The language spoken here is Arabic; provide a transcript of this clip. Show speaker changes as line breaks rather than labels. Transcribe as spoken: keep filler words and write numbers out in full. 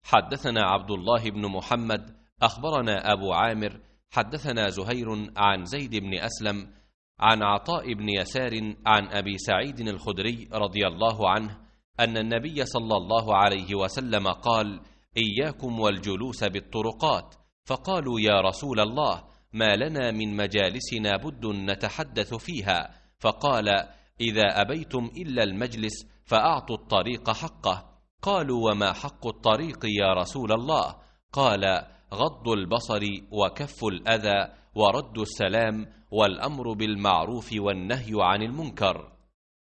حدثنا عبد الله بن محمد أخبرنا أبو عامر حدثنا زهير عن زيد بن أسلم عن عطاء بن يسار عن أبي سعيد الخدري رضي الله عنه أن النبي صلى الله عليه وسلم قال: إياكم والجلوس بالطرقات. فقالوا: يا رسول الله، ما لنا من مجالسنا بد نتحدث فيها. فقال: إذا أبيتم إلا المجلس فأعطوا الطريق حقه. قالوا: وما حق الطريق يا رسول الله؟ قال: غض البصر وكف الأذى ورد السلام والأمر بالمعروف والنهي عن المنكر.